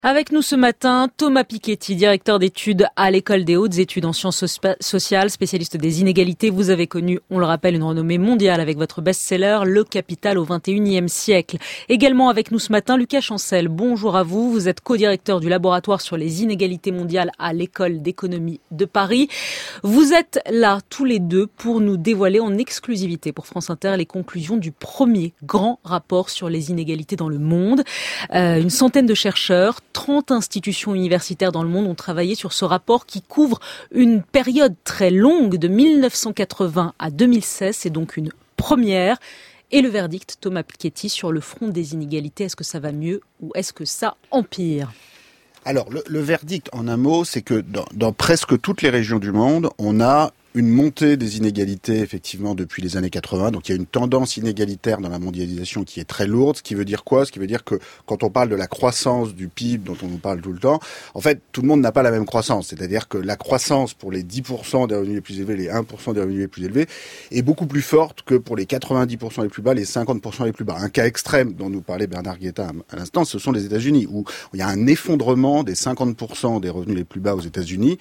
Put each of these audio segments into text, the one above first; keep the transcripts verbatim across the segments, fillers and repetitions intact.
Avec nous ce matin, Thomas Piketty, directeur d'études à l'École des hautes études en sciences sociales, spécialiste des inégalités. Vous avez connu, on le rappelle, une renommée mondiale avec votre best-seller « Le capital au vingt et unième siècle ». Également avec nous ce matin, Lucas Chancel. Bonjour à vous. Vous êtes co-directeur du laboratoire sur les inégalités mondiales à l'École d'économie de Paris. Vous êtes là tous les deux pour nous dévoiler en exclusivité pour France Inter les conclusions du premier grand rapport sur les inégalités dans le monde. Euh, une centaine de chercheurs, trente institutions universitaires dans le monde ont travaillé sur ce rapport qui couvre une période très longue de mille neuf cent quatre-vingts à deux mille seize. C'est donc une première. Et le verdict, Thomas Piketty, sur le front des inégalités, est-ce que ça va mieux ou est-ce que ça empire ? Alors, le, le verdict, en un mot, c'est que dans, dans presque toutes les régions du monde, on a une montée des inégalités, effectivement, depuis les années quatre-vingts. Donc, il y a une tendance inégalitaire dans la mondialisation qui est très lourde. Ce qui veut dire quoi ? Ce qui veut dire que quand on parle de la croissance du P I B dont on nous parle tout le temps, en fait, tout le monde n'a pas la même croissance. C'est-à-dire que la croissance pour les dix pour cent des revenus les plus élevés, les un pour cent des revenus les plus élevés, est beaucoup plus forte que pour les quatre-vingt-dix pour cent les plus bas, les cinquante pour cent les plus bas. Un cas extrême dont nous parlait Bernard Guetta à l'instant, ce sont les États-Unis, où il y a un effondrement des cinquante pour cent des revenus les plus bas aux États-Unis,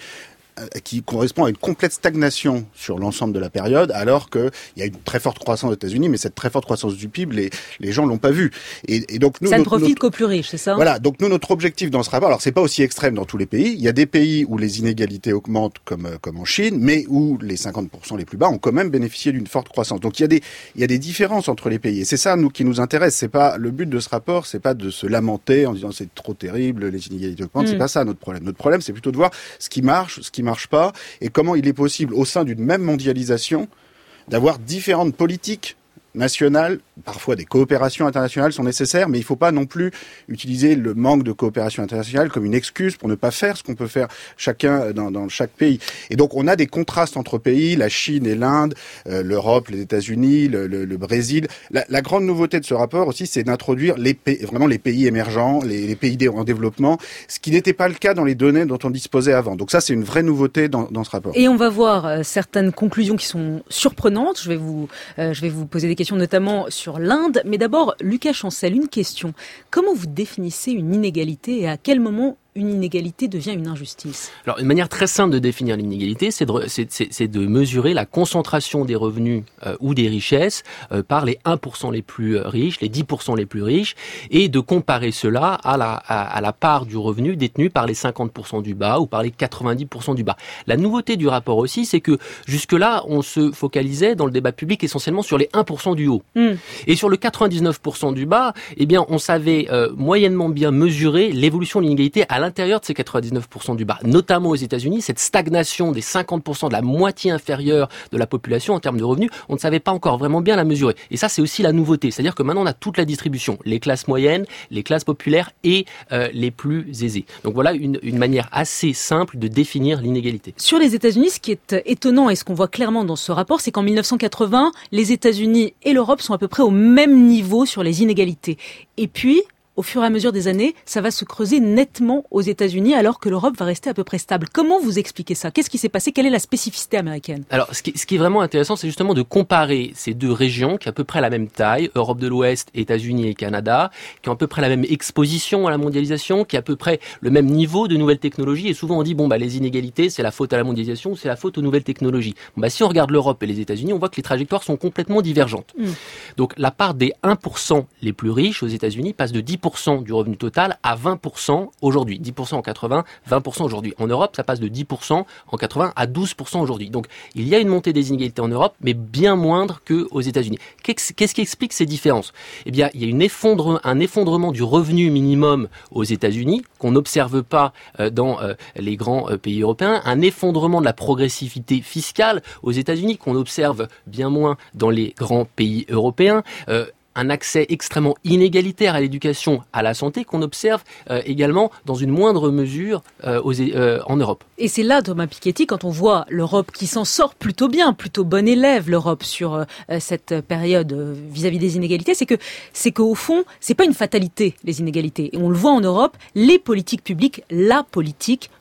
qui correspond à une complète stagnation sur l'ensemble de la période, alors qu'il y a une très forte croissance aux États-Unis, mais cette très forte croissance du P I B, les, les gens l'ont pas vu. Et, et donc nous, ça ne notre, profite notre, qu'aux plus riches, c'est ça ? Voilà. Donc nous, notre objectif dans ce rapport, alors c'est pas aussi extrême dans tous les pays. Il y a des pays où les inégalités augmentent, comme comme en Chine, mais où les cinquante pour cent les plus bas ont quand même bénéficié d'une forte croissance. Donc il y a des il y a des différences entre les pays. Et c'est ça, nous, qui nous intéresse. C'est pas le but de ce rapport, c'est pas de se lamenter en disant c'est trop terrible, les inégalités augmentent. Mmh. C'est pas ça notre problème. Notre problème, c'est plutôt de voir ce qui marche, ce qui marche pas, et comment il est possible, au sein d'une même mondialisation, d'avoir différentes politiques nationales, parfois des coopérations internationales sont nécessaires, mais il ne faut pas non plus utiliser le manque de coopération internationale comme une excuse pour ne pas faire ce qu'on peut faire chacun dans, dans chaque pays. Et donc on a des contrastes entre pays, la Chine et l'Inde, euh, l'Europe, les États-Unis, le, le, le Brésil. La, la grande nouveauté de ce rapport aussi, c'est d'introduire les pays, vraiment les pays émergents, les, les pays en développement, ce qui n'était pas le cas dans les données dont on disposait avant. Donc ça, c'est une vraie nouveauté dans, dans ce rapport. Et on va voir euh, certaines conclusions qui sont surprenantes. Je vais vous, euh, je vais vous poser des questions notamment sur l'Inde. Mais d'abord, Lucas Chancel, une question. Comment vous définissez une inégalité et à quel moment une inégalité devient une injustice ? Alors, une manière très simple de définir l'inégalité, c'est de, c'est, c'est, c'est de mesurer la concentration des revenus euh, ou des richesses euh, par les un pour cent les plus riches, les dix pour cent les plus riches, et de comparer cela à la, à, à la part du revenu détenue par les cinquante pour cent du bas ou par les quatre-vingt-dix pour cent du bas. La nouveauté du rapport aussi, c'est que jusque-là, on se focalisait dans le débat public essentiellement sur les un pour cent du haut. Mmh. Et sur le quatre-vingt-dix-neuf pour cent du bas, eh bien, on savait euh, moyennement bien mesurer l'évolution de l'inégalité à À l'intérieur de ces quatre-vingt-dix-neuf pour cent du bas, notamment aux États-Unis, cette stagnation des cinquante pour cent de la moitié inférieure de la population en termes de revenus, on ne savait pas encore vraiment bien la mesurer. Et ça, c'est aussi la nouveauté. C'est-à-dire que maintenant, on a toute la distribution, les classes moyennes, les classes populaires et euh, les plus aisés. Donc voilà une, une manière assez simple de définir l'inégalité. Sur les États-Unis, ce qui est étonnant et ce qu'on voit clairement dans ce rapport, c'est qu'en mille neuf cent quatre-vingts, les États-Unis et l'Europe sont à peu près au même niveau sur les inégalités. Et puis, au fur et à mesure des années, ça va se creuser nettement aux États-Unis alors que l'Europe va rester à peu près stable. Comment vous expliquez ça ? Qu'est-ce qui s'est passé ? Quelle est la spécificité américaine ? Alors, ce qui, ce qui est vraiment intéressant, c'est justement de comparer ces deux régions qui ont à peu près la même taille, Europe de l'Ouest, États-Unis et Canada, qui ont à peu près la même exposition à la mondialisation, qui ont à peu près le même niveau de nouvelles technologies. Et souvent, on dit, bon, bah, les inégalités, c'est la faute à la mondialisation ou c'est la faute aux nouvelles technologies. Bon, bah, si on regarde l'Europe et les États-Unis, on voit que les trajectoires sont complètement divergentes. Mmh. Donc, la part des un pour cent les plus riches aux États-Unis passe de dix pour cent du revenu total à vingt pour cent aujourd'hui. dix pour cent en quatre-vingts, vingt pour cent aujourd'hui. En Europe, ça passe de dix pour cent en quatre-vingts à douze pour cent aujourd'hui. Donc, il y a une montée des inégalités en Europe, mais bien moindre qu'aux États-Unis. Qu'est-ce qui explique ces différences ? Eh bien, il y a une effondre, un effondrement du revenu minimum aux États-Unis, qu'on n'observe pas dans les grands pays européens, un effondrement de la progressivité fiscale aux États-Unis, qu'on observe bien moins dans les grands pays européens, euh, un accès extrêmement inégalitaire à l'éducation, à la santé, qu'on observe euh, également dans une moindre mesure euh, aux, euh, en Europe. Et c'est là, Thomas Piketty, quand on voit l'Europe qui s'en sort plutôt bien, plutôt bon élève, l'Europe sur euh, cette période euh, vis-à-vis des inégalités, c'est que c'est qu'au fond, c'est pas une fatalité, les inégalités. Et on le voit en Europe, les politiques publiques, la politique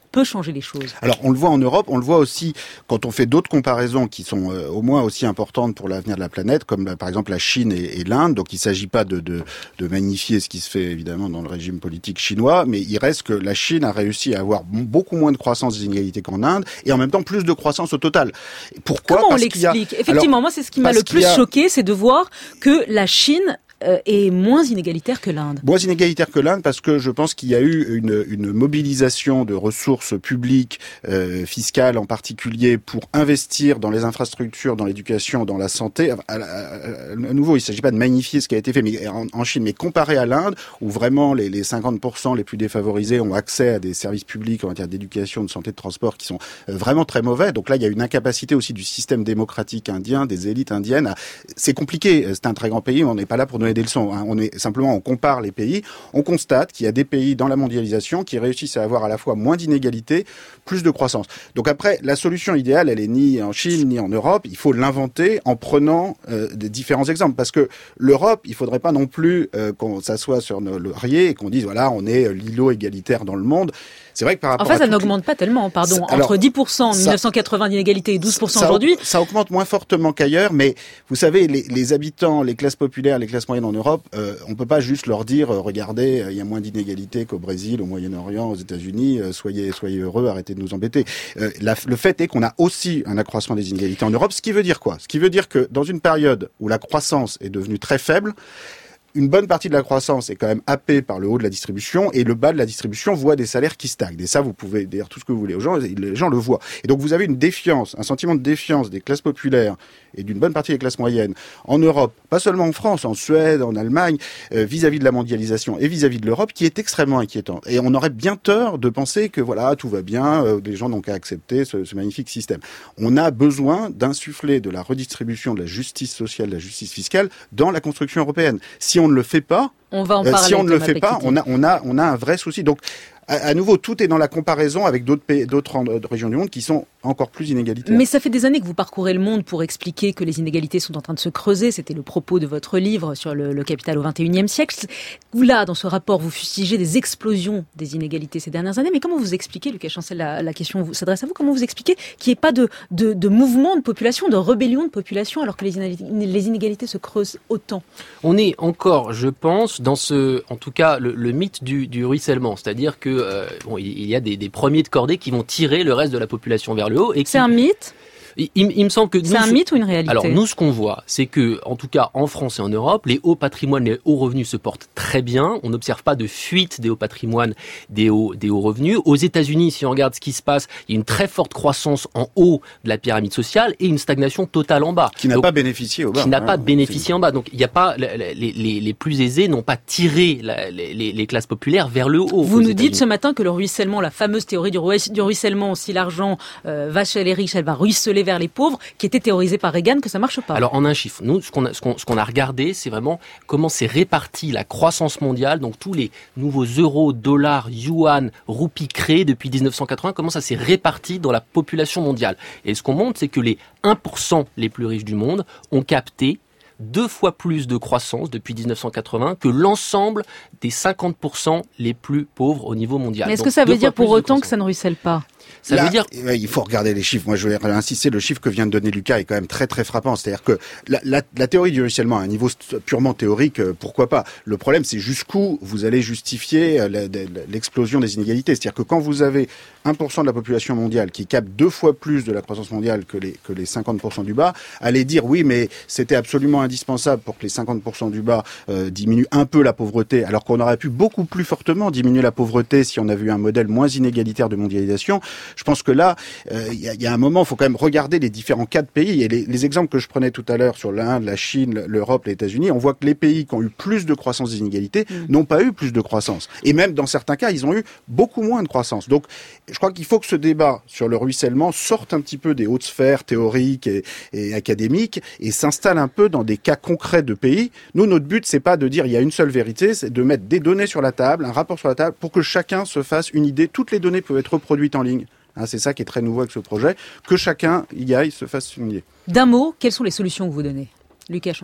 peut changer les choses. Alors, on le voit en Europe, on le voit aussi quand on fait d'autres comparaisons qui sont euh, au moins aussi importantes pour l'avenir de la planète, comme euh, par exemple la Chine et, et l'Inde. Donc, il ne s'agit pas de, de, de magnifier ce qui se fait évidemment dans le régime politique chinois, mais il reste que la Chine a réussi à avoir beaucoup moins de croissance des inégalités qu'en Inde, et en même temps plus de croissance au total. Pourquoi ? Comment Parce on l'explique ? a... Effectivement, Alors, moi, c'est ce qui m'a le plus a... choqué, c'est de voir que la Chine euh, est moins inégalitaire que l'Inde. Moins inégalitaire que l'Inde parce que je pense qu'il y a eu une, une mobilisation de ressources publiques, euh, fiscales en particulier, pour investir dans les infrastructures, dans l'éducation, dans la santé. À, à, à, à nouveau, il ne s'agit pas de magnifier ce qui a été fait mais en, en Chine, mais comparé à l'Inde, où vraiment les, les cinquante pour cent les plus défavorisés ont accès à des services publics en matière d'éducation, de santé, de transport qui sont vraiment très mauvais. Donc là, il y a une incapacité aussi du système démocratique indien, des élites indiennes. À... C'est compliqué. C'est un très grand pays. On n'est pas là pour donner des leçons. Hein. On est simplement, on compare les pays. On constate qu'il y a des pays dans la mondialisation qui réussissent à avoir à la fois moins d'inégalités, plus de croissance. Donc après, la solution idéale, elle est ni en Chine ni en Europe. Il faut l'inventer en prenant euh, des différents exemples. Parce que l'Europe, il faudrait pas non plus euh, qu'on s'assoie sur nos lauriers et qu'on dise voilà, on est l'îlot égalitaire dans le monde. C'est vrai que par rapport enfin, à ça toutes... n'augmente pas tellement, pardon. Ça, alors, entre dix pour cent en ça, mille neuf cent quatre-vingts d'inégalité et douze pour cent ça, aujourd'hui. Ça augmente moins fortement qu'ailleurs, mais vous savez, les, les habitants, les classes populaires, les classes moyennes en Europe, euh, on peut pas juste leur dire, euh, regardez, il y a moins d'inégalités qu'au Brésil, au Moyen-Orient, aux États-Unis, euh, soyez, soyez heureux, arrêtez de nous embêter. Euh, la, le fait est qu'on a aussi un accroissement des inégalités en Europe, ce qui veut dire quoi ? Ce qui veut dire que dans une période où la croissance est devenue très faible, une bonne partie de la croissance est quand même happée par le haut de la distribution et le bas de la distribution voit des salaires qui stagnent. Et ça, vous pouvez dire tout ce que vous voulez aux gens, les gens le voient. Et donc vous avez une défiance, un sentiment de défiance des classes populaires et d'une bonne partie des classes moyennes en Europe, pas seulement en France, en Suède, en Allemagne, euh, vis-à-vis de la mondialisation et vis-à-vis de l'Europe, qui est extrêmement inquiétante. Et on aurait bien tort de penser que voilà, tout va bien, euh, les gens n'ont qu'à accepter ce, ce magnifique système. On a besoin d'insuffler de la redistribution, de la justice sociale, de la justice fiscale dans la construction européenne. Si on ne le fait pas, on va en euh, parler, si on ne le Thomas fait pas, on a, on a, on a un vrai souci. Donc, à, à nouveau, tout est dans la comparaison avec d'autres pays, d'autres régions du monde qui sont encore plus inégalitaires. Mais ça fait des années que vous parcourez le monde pour expliquer que les inégalités sont en train de se creuser. C'était le propos de votre livre sur le, le capital au vingt et unième siècle. Vous, là, dans ce rapport, vous fustigez des explosions des inégalités ces dernières années. Mais comment vous expliquez, Lucas Chancel, la, la question s'adresse à vous, comment vous expliquez qu'il n'y ait pas de, de, de mouvement de population, de rébellion de population, alors que les inégalités, les inégalités se creusent autant ? On est encore, je pense, dans ce, en tout cas, le, le mythe du, du ruissellement. C'est-à-dire que euh, bon, il y a des, des premiers de cordée qui vont tirer le reste de la population vers le haut. Et qui... C'est un mythe ? Il, il, il me semble que nous, c'est un mythe ou une réalité ? Alors nous, ce qu'on voit, c'est que, en tout cas en France et en Europe, les hauts patrimoines, les hauts revenus se portent très bien. On n'observe pas de fuite des hauts patrimoines, des hauts, des hauts revenus. Aux États-Unis, si on regarde ce qui se passe, il y a une très forte croissance en haut de la pyramide sociale et une stagnation totale en bas. Qui n'a Donc, pas bénéficié au bas. Qui n'a hein, pas bénéficié c'est... en bas. Donc il n'y a pas les, les, les, les plus aisés n'ont pas tiré la, les, les classes populaires vers le haut. Vous nous dites ce matin que le ruissellement, la fameuse théorie du, du ruissellement, si l'argent euh, va chez les riches, elle va ruisseler vers les pauvres, qui était théorisé par Reagan, que ça marche pas. Alors en un chiffre, nous ce qu'on a, ce qu'on, ce qu'on a regardé, c'est vraiment comment s'est répartie la croissance mondiale, donc tous les nouveaux euros, dollars, yuan, roupies créés depuis dix-neuf cent quatre-vingts, comment ça s'est réparti dans la population mondiale. Et ce qu'on montre, c'est que les un pour cent les plus riches du monde ont capté deux fois plus de croissance depuis dix-neuf cent quatre-vingts que l'ensemble des cinquante pour cent les plus pauvres au niveau mondial. Mais est-ce Donc, que ça veut dire pour autant de que ça ne ruisselle pas ? Ça Là, veut dire... il faut regarder les chiffres. Moi, je vais insister. Le chiffre que vient de donner Lucas est quand même très très frappant. C'est-à-dire que la, la, la théorie du ruissellement à un niveau purement théorique, pourquoi pas. Le problème, c'est jusqu'où vous allez justifier la, la, l'explosion des inégalités. C'est-à-dire que quand vous avez un pour cent de la population mondiale qui capte deux fois plus de la croissance mondiale que les que les cinquante pour cent du bas, allez dire oui, mais c'était absolument indispensable pour que les cinquante pour cent du bas euh, diminuent un peu la pauvreté, alors qu'on aurait pu beaucoup plus fortement diminuer la pauvreté si on avait eu un modèle moins inégalitaire de mondialisation. Je pense que là, il euh, y, a, y a un moment, il faut quand même regarder les différents cas de pays. Et les, les exemples que je prenais tout à l'heure sur l'Inde, la Chine, l'Europe, les États-Unis, on voit que les pays qui ont eu plus de croissance des inégalités mmh. n'ont pas eu plus de croissance. Et même dans certains cas, ils ont eu beaucoup moins de croissance. Donc, je crois qu'il faut que ce débat sur le ruissellement sorte un petit peu des hautes sphères théoriques et, et académiques et s'installe un peu dans des cas concrets de pays. Nous, notre but, c'est pas de dire il y a une seule vérité, c'est de mettre des données sur la table, un rapport sur la table, pour que chacun se fasse une idée. Toutes les données peuvent être reproduites en ligne. Hein, c'est ça qui est très nouveau avec ce projet, que chacun y aille, se fasse une idée. D'un mot, quelles sont les solutions que vous donnez, Lucas Chancel ?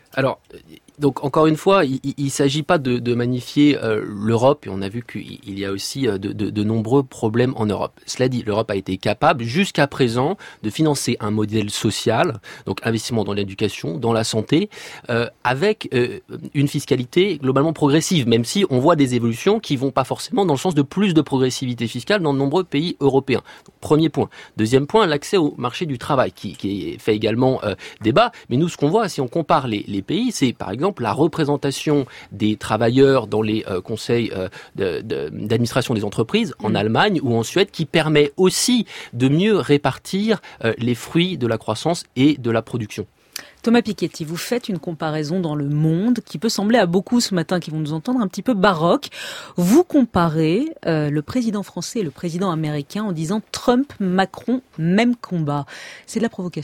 Alors, donc encore une fois, il ne s'agit pas de, de magnifier euh, l'Europe, et on a vu qu'il y a aussi de, de, de nombreux problèmes en Europe. Cela dit, l'Europe a été capable jusqu'à présent de financer un modèle social, donc investissement dans l'éducation, dans la santé, euh, avec euh, une fiscalité globalement progressive, même si on voit des évolutions qui vont pas forcément dans le sens de plus de progressivité fiscale dans de nombreux pays européens. Donc, premier point. Deuxième point, l'accès au marché du travail, qui, qui fait également euh, débat. Mais nous, ce qu'on voit, si on compare les, les pays, c'est par exemple la représentation des travailleurs dans les euh, conseils euh, de, de, d'administration des entreprises en mmh. Allemagne ou en Suède, qui permet aussi de mieux répartir euh, les fruits de la croissance et de la production. Thomas Piketty, vous faites une comparaison dans le monde qui peut sembler à beaucoup ce matin qui vont nous entendre un petit peu baroque. Vous comparez euh, le président français et le président américain en disant Trump, Macron, même combat. C'est de la provocation ?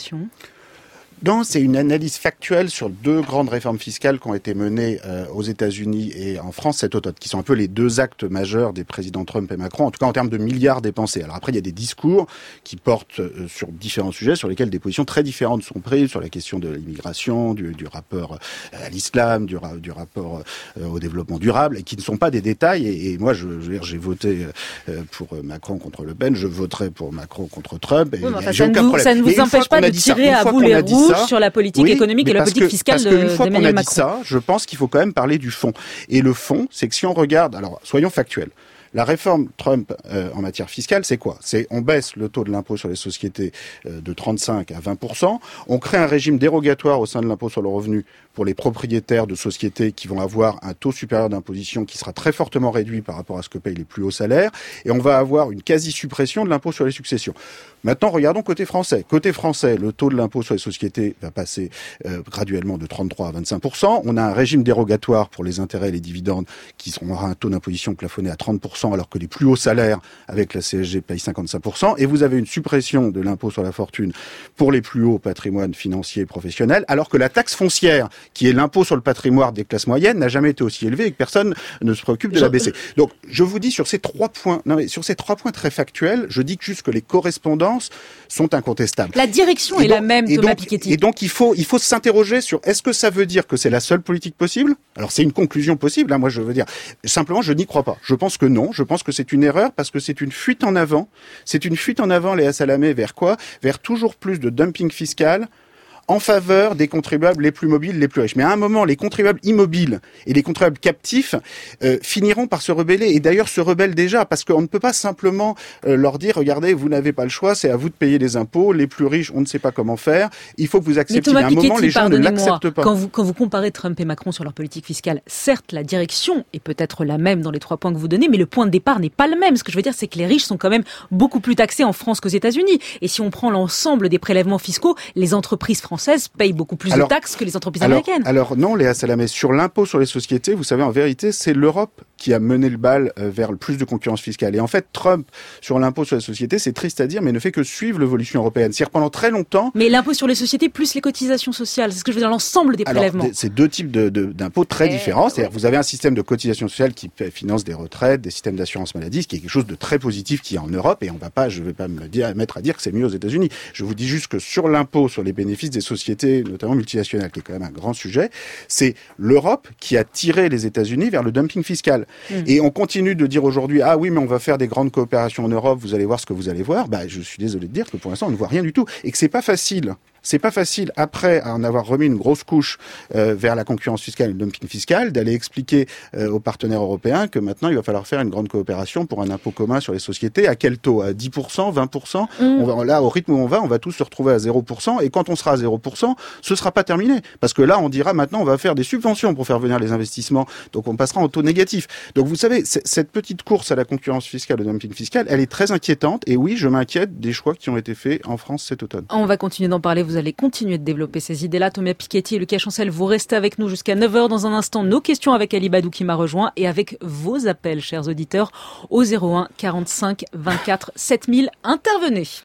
Non, c'est une analyse factuelle sur deux grandes réformes fiscales qui ont été menées euh, aux États-Unis et en France cet automne, qui sont un peu les deux actes majeurs des présidents Trump et Macron, en tout cas en termes de milliards dépensés. Alors après, il y a des discours qui portent euh, sur différents sujets, sur lesquels des positions très différentes sont prises, sur la question de l'immigration, du, du rapport à l'islam, du, du rapport euh, au développement durable, et qui ne sont pas des détails. Et, et moi, je, je veux dire, j'ai voté euh, pour Macron contre Le Pen, je voterai pour Macron contre Trump. Et oui, enfin, ça, ne vous, ça ne vous empêche pas de tirer ça, à boulet rouge sur la politique oui, économique et la politique que, fiscale parce de qu'une fois d'Emmanuel qu'on a Macron. dit ça, je pense qu'il faut quand même parler du fond. Et le fond, c'est que si on regarde, alors soyons factuels, la réforme Trump euh, en matière fiscale, c'est quoi ? C'est on baisse le taux de l'impôt sur les sociétés euh, de trente-cinq à vingt pour cent, on crée un régime dérogatoire au sein de l'impôt sur le revenu pour les propriétaires de sociétés qui vont avoir un taux supérieur d'imposition qui sera très fortement réduit par rapport à ce que payent les plus hauts salaires, et on va avoir une quasi-suppression de l'impôt sur les successions. Maintenant, regardons côté français. Côté français, le taux de l'impôt sur les sociétés va passer euh, graduellement de trente-trois à vingt-cinq pour cent. On a un régime dérogatoire pour les intérêts et les dividendes qui seront, aura un taux d'imposition plafonné à trente pour cent, alors que les plus hauts salaires avec la C S G payent cinquante-cinq pour cent. Et vous avez une suppression de l'impôt sur la fortune pour les plus hauts patrimoines financiers et professionnels, alors que la taxe foncière, qui est l'impôt sur le patrimoine des classes moyennes, n'a jamais été aussi élevée et que personne ne se préoccupe de la baisser. Donc, je vous dis sur ces trois points, non mais sur ces trois points très factuels, je dis juste que les correspondances sont incontestables. La direction et est donc, la même, Thomas donc, Piketty. Et donc, il faut, il faut s'interroger sur est-ce que ça veut dire que c'est la seule politique possible ? Alors, c'est une conclusion possible, hein, moi je veux dire. Simplement, je n'y crois pas. Je pense que non. Je pense que c'est une erreur parce que c'est une fuite en avant. C'est une fuite en avant, Léa Salamé, vers quoi ? Vers toujours plus de dumping fiscal en faveur des contribuables les plus mobiles, les plus riches. Mais à un moment, les contribuables immobiles et les contribuables captifs euh, finiront par se rebeller, et d'ailleurs se rebellent déjà, parce qu'on ne peut pas simplement euh, leur dire, regardez, vous n'avez pas le choix, c'est à vous de payer les impôts, les plus riches, on ne sait pas comment faire, il faut que vous acceptiez. Mais Thomas à un moment, Piketty, les gens ne l'acceptent pas. Quand vous, quand vous comparez Trump et Macron sur leur politique fiscale, certes, la direction est peut-être la même dans les trois points que vous donnez, mais le point de départ n'est pas le même. Ce que je veux dire, c'est que les riches sont quand même beaucoup plus taxés en France qu'aux États-Unis. Et si on prend l'ensemble des prélèvements fiscaux, les entreprises françaises payent beaucoup plus alors, de taxes que les entreprises alors, américaines. Alors non, Léa Salamé, sur l'impôt sur les sociétés, vous savez, en vérité, c'est l'Europe qui a mené le bal vers le plus de concurrence fiscale. Et en fait, Trump, sur l'impôt sur les sociétés, c'est triste à dire, mais ne fait que suivre l'évolution européenne. C'est-à-dire pendant très longtemps... Mais l'impôt sur les sociétés plus les cotisations sociales, c'est ce que je veux dire, l'ensemble des prélèvements. Alors, c'est deux types de, de, d'impôts très Et différents. C'est-à-dire oui. vous avez un système de cotisation sociale qui finance des retraites, des systèmes d'assurance maladie, ce qui est quelque chose de très positif qui est en Europe, et on va pas, je vais pas me dire, mettre à dire que c'est mieux aux États-Unis. Je vous dis juste que sur l'impôt sur les bénéfices des sociétés, notamment multinationales, qui est quand même un grand sujet, c'est l'Europe qui a tiré les États-Unis vers le dumping fiscal. Mmh. Et on continue de dire aujourd'hui, ah oui, mais on va faire des grandes coopérations en Europe, vous allez voir ce que vous allez voir. Bah, je suis désolé de dire que pour l'instant, on ne voit rien du tout. Et que c'est pas facile. C'est pas facile, après en avoir remis une grosse couche euh, vers la concurrence fiscale et le dumping fiscal, d'aller expliquer euh, aux partenaires européens que maintenant, il va falloir faire une grande coopération pour un impôt commun sur les sociétés. À quel taux ? À dix pour cent, vingt pour cent mmh. on va, là, au rythme où on va, on va tous se retrouver à zéro pour cent. Et quand on sera à zéro pour cent, ce sera pas terminé. Parce que là, on dira maintenant, on va faire des subventions pour faire venir les investissements. Donc, on passera en taux négatif. Donc, vous savez, cette petite course à la concurrence fiscale, au dumping fiscal, elle est très inquiétante. Et oui, je m'inquiète des choix qui ont été faits en France cet automne. On va continuer d'en parler. Vous allez continuer de développer ces idées-là. Thomas Piketty et Lucas Chancel, vous restez avec nous jusqu'à neuf heures. Dans un instant, nos questions avec Ali Badou qui m'a rejoint et avec vos appels, chers auditeurs, au zéro un quarante-cinq vingt-quatre sept mille. Intervenez.